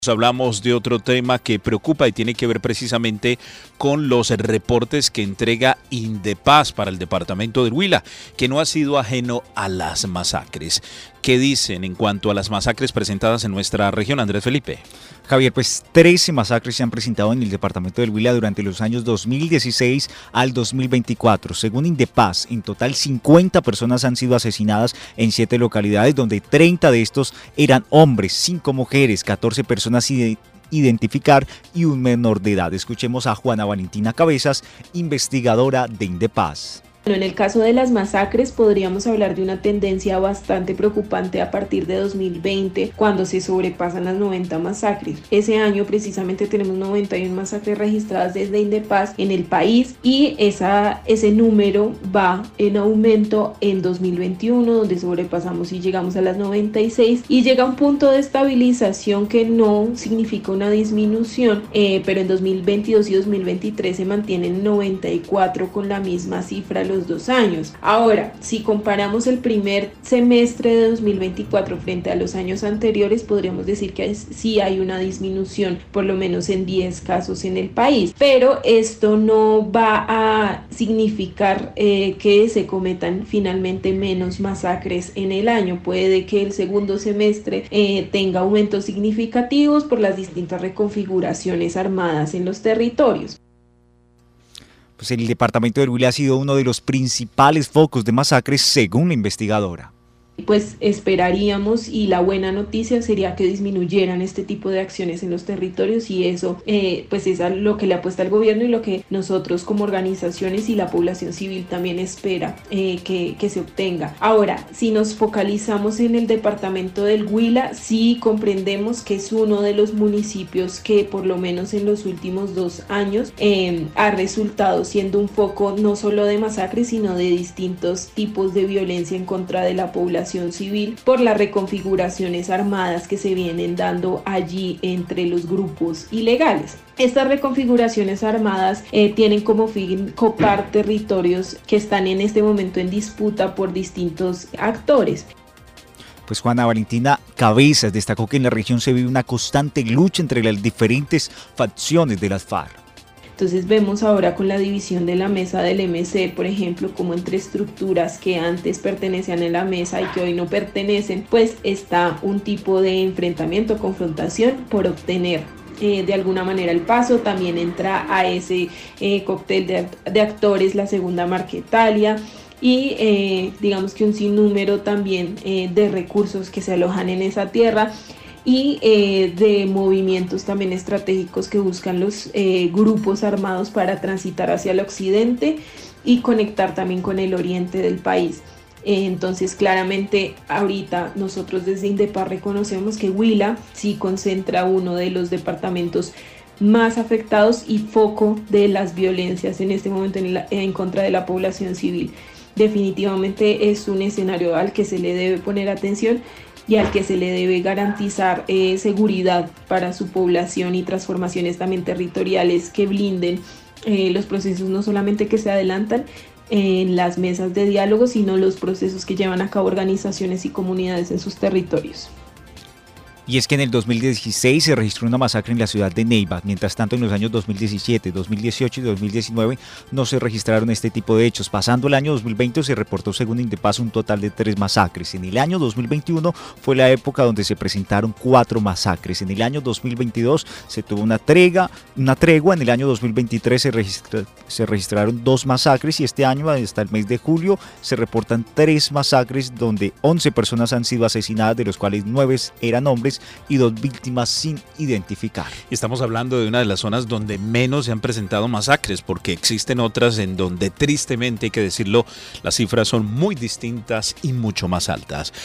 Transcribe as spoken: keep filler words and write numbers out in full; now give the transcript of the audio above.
Hablamos de otro tema que preocupa y tiene que ver precisamente con los reportes que entrega Indepaz para el departamento del Huila, que no ha sido ajeno a las masacres. ¿Qué dicen en cuanto a las masacres presentadas en nuestra región, Andrés Felipe? Javier, pues trece masacres se han presentado en el departamento del Huila durante los años dos mil dieciséis al dos mil veinticuatro. Según Indepaz, en total cincuenta personas han sido asesinadas en siete localidades, donde treinta de estos eran hombres, cinco mujeres, catorce personas sin identificar y un menor de edad. Escuchemos a Juana Valentina Cabezas, investigadora de Indepaz. Bueno, en el caso de las masacres podríamos hablar de una tendencia bastante preocupante a partir de dos mil veinte, cuando se sobrepasan las noventa masacres. Ese año precisamente tenemos noventa y una masacres registradas desde Indepaz en el país, y esa, ese número va en aumento en dos mil veintiuno, donde sobrepasamos y llegamos a las noventa y seis, y llega a un punto de estabilización que no significa una disminución, eh, pero en dos mil veintidós y dos mil veintitrés se mantienen noventa y cuatro con la misma cifra los dos años. Ahora, si comparamos el primer semestre de dos mil veinticuatro frente a los años anteriores, podríamos decir que sí hay una disminución, por lo menos en diez casos en el país, pero esto no va a significar eh, que se cometan finalmente menos masacres en el año. Puede que el segundo semestre eh, tenga aumentos significativos por las distintas reconfiguraciones armadas en los territorios. Pues el departamento del Huila ha sido uno de los principales focos de masacres, según la investigadora. Pues esperaríamos, y la buena noticia sería que disminuyeran este tipo de acciones en los territorios, y eso eh, pues es a lo que le apuesta el gobierno y lo que nosotros como organizaciones y la población civil también espera eh, que, que se obtenga. Ahora, si nos focalizamos en el departamento del Huila, sí comprendemos que es uno de los municipios que por lo menos en los últimos dos años eh, ha resultado siendo un foco no solo de masacres, sino de distintos tipos de violencia en contra de la población civil, por las reconfiguraciones armadas que se vienen dando allí entre los grupos ilegales. Estas reconfiguraciones armadas eh, tienen como fin copar territorios que están en este momento en disputa por distintos actores. Pues Juana Valentina Cabezas destacó que en la región se vive una constante lucha entre las diferentes facciones de las FARC. Entonces vemos ahora con la división de la mesa del M C, por ejemplo, como entre estructuras que antes pertenecían a la mesa y que hoy no pertenecen, pues está un tipo de enfrentamiento, confrontación por obtener eh, de alguna manera el paso. También entra a ese eh, cóctel de, de actores la segunda Marquetalia, y eh, digamos que un sinnúmero también eh, de recursos que se alojan en esa tierra, y eh, de movimientos también estratégicos que buscan los eh, grupos armados para transitar hacia el occidente y conectar también con el oriente del país. Eh, entonces claramente ahorita nosotros desde Indepaz reconocemos que Huila sí concentra uno de los departamentos más afectados y foco de las violencias en este momento en, la, en contra de la población civil. Definitivamente es un escenario al que se le debe poner atención y al que se le debe garantizar eh, seguridad para su población, y transformaciones también territoriales que blinden eh, los procesos, no solamente que se adelantan en las mesas de diálogo, sino los procesos que llevan a cabo organizaciones y comunidades en sus territorios. Y es que en el dos mil dieciséis se registró una masacre en la ciudad de Neiva. Mientras tanto, en los años dos mil diecisiete, dos mil dieciocho y dos mil diecinueve no se registraron este tipo de hechos. Pasando el año dos mil veinte se reportó, según Indepaz, un total de tres masacres. En el año dos mil veintiuno fue la época donde se presentaron cuatro masacres. En el año dos mil veintidós se tuvo una tregua, una tregua. En el año dos mil veintitrés se, registra, se registraron dos masacres, y este año, hasta el mes de julio, se reportan tres masacres donde once personas han sido asesinadas, de los cuales nueve eran hombres y dos víctimas sin identificar. Estamos hablando de una de las zonas donde menos se han presentado masacres, porque existen otras en donde, tristemente hay que decirlo, las cifras son muy distintas y mucho más altas.